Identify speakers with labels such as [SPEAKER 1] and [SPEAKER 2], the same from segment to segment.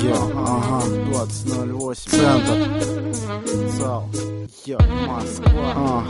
[SPEAKER 1] Ага, 20:08. Центр. ЦАУ. Москва.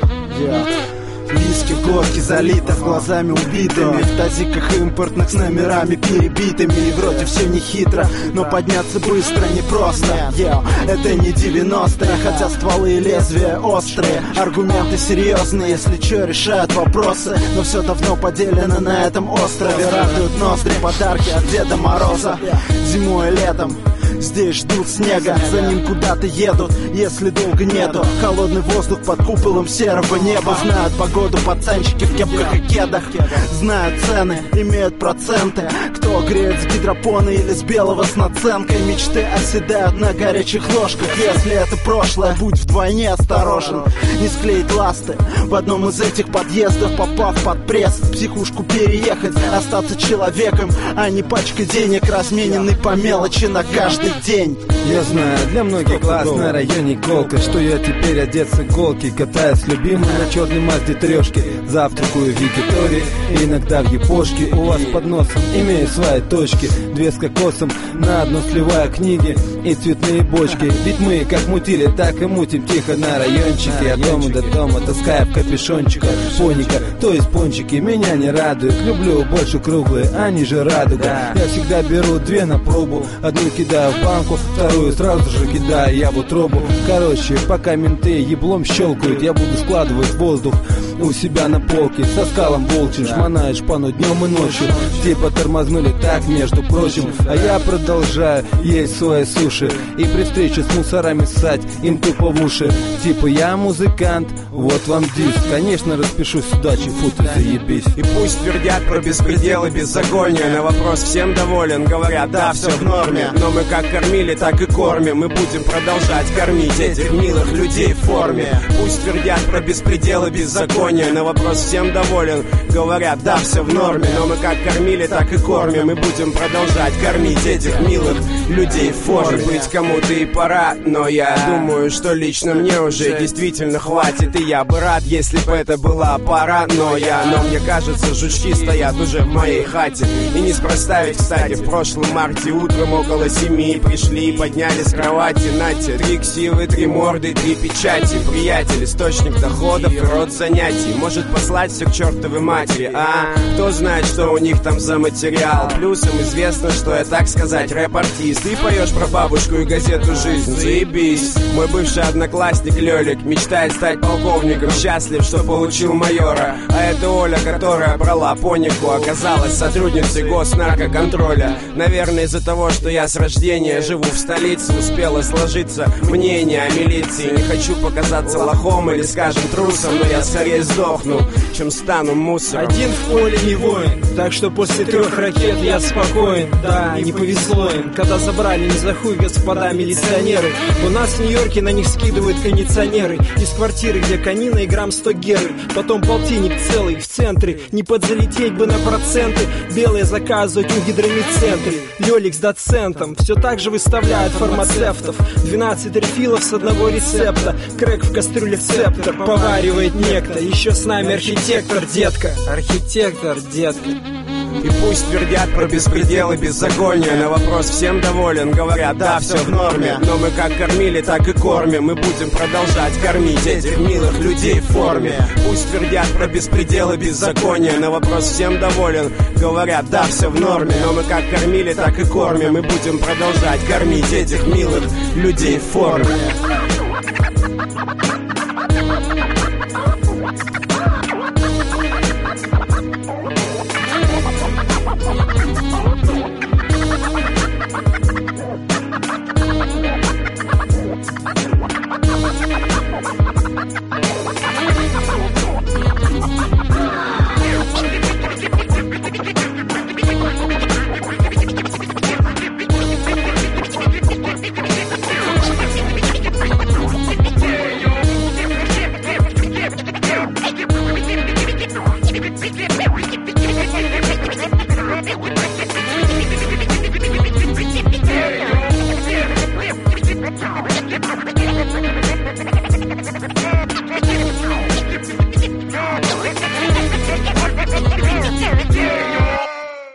[SPEAKER 1] Виски в глотке залитых, глазами убитыми, в тазиках импортных с номерами перебитыми. И вроде все не хитро, но подняться быстро непросто. Это не 90-е, хотя стволы и лезвия острые, аргументы серьезные, если чё, решают вопросы. Но все давно поделено на этом острове. Радуют ноздри подарки от Деда Мороза. Зимой и летом здесь ждут снега, за ним куда-то едут, если долго нету. Холодный воздух под куполом серого неба. Знают погоду пацанчики в кепках и кедах. Знают цены, имеют проценты. Кто греет с гидропона или с белого с наценкой. Мечты оседают на горячих ложках. Если это прошлое, будь вдвойне осторожен. Не склеить ласты в одном из этих подъездов, попав под пресс. В психушку переехать, остаться человеком, а не пачкой денег, размененный по мелочи на каждый день.
[SPEAKER 2] Я знаю, для многих глаз на районе Колка, что я теперь одет с иголки, катаюсь любимый на черной Мазде трешке, завтракаю в Якитории, иногда в Япошке. У вас под носом имею свои точки, 2 с кокосом, на одну сливаю книги и цветные бочки. Ведь мы как мутили, так и мутим тихо на райончике. От дома до дома таская в капюшончика поника, то есть пончики меня не радуют. Люблю больше круглые, они же радуга. Я всегда беру 2 на пробу, одну кидаю в банку, вторую сразу же кидаю я в утробу. Короче, пока менты еблом щелкают, я буду складывать воздух у себя на полке. Со скалом волчьим шмонаю шпану днем и ночью. Типа тормознули так, между прочим. А я продолжаю есть свои суши и при встрече с мусорами ссать им тупо в уши. Типа я музыкант, вот вам диск. Конечно, распишусь с удачей, фу ты заебись.
[SPEAKER 3] И пусть твердят про беспредел и беззаконие, на вопрос всем доволен, говорят, да, все в норме. Но мы как кормили, так и кормим. Мы будем продолжать кормить этих милых людей в форме. Пусть твердят про беспредел и беззаконие, на вопрос всем доволен, говорят, да, все в норме. Но мы как кормили, так и кормим. Мы будем продолжать кормить этих милых людей в форме. Может быть, кому-то и пора, но я думаю, что лично мне уже действительно хватит. И я бы рад, если бы это была пора, но мне кажется, жучки стоят уже в моей хате. И неспроста ведь, кстати, в прошлом марте утром около 7 пришли и подняли с кровати. Нате, 3 ксивы, 3 морды, 3 печати. Приятель, источник доходов и род занятий. Может послать все к чертовой матери, а? Кто знает, что у них там за материал. Плюсом известно, что я, так сказать, рэп-артист. Ты поешь про бабушку и газету «Жизнь», заебись. Мой бывший одноклассник Лёлик мечтает стать полковником, счастлив, что получил майора. А это Оля, которая брала понику, оказалась сотрудницей госнаркоконтроля. Наверное, из-за того, что я с рождения живу в столице, успело сложиться мнение о милиции. Не хочу показаться лохом или, скажем, трусом, но я скорее сдохну, чем стану мусором.
[SPEAKER 4] Один в поле не воин, так что после 3 ракет я спокоен. Да, не повезло им, когда забрали не за хуй господа милиционеры. У нас в Нью-Йорке на них скидывают кондиционеры из квартиры, где конина и грамм 100 геры. Потом полтинник целый в центре, не подзалететь бы на проценты. Белые заказывать у гидромедцентре. Лёлик с доцентом все так же выставляют фармацевтов. 12 рефилов с одного рецепта. Крэк в кастрюле септор поваривает некто. Еще с нами архитектор, детка. Архитектор, детка.
[SPEAKER 3] И пусть твердят про беспредел и беззаконие, на вопрос всем доволен, говорят, да, все в норме. Но мы как кормили, так и кормим. Мы будем продолжать кормить этих милых людей в форме. Пусть твердят про беспредел и беззаконие, на вопрос всем доволен, говорят, да, все в норме. Но мы как кормили, так и кормим. Мы будем продолжать кормить этих милых людей в форме.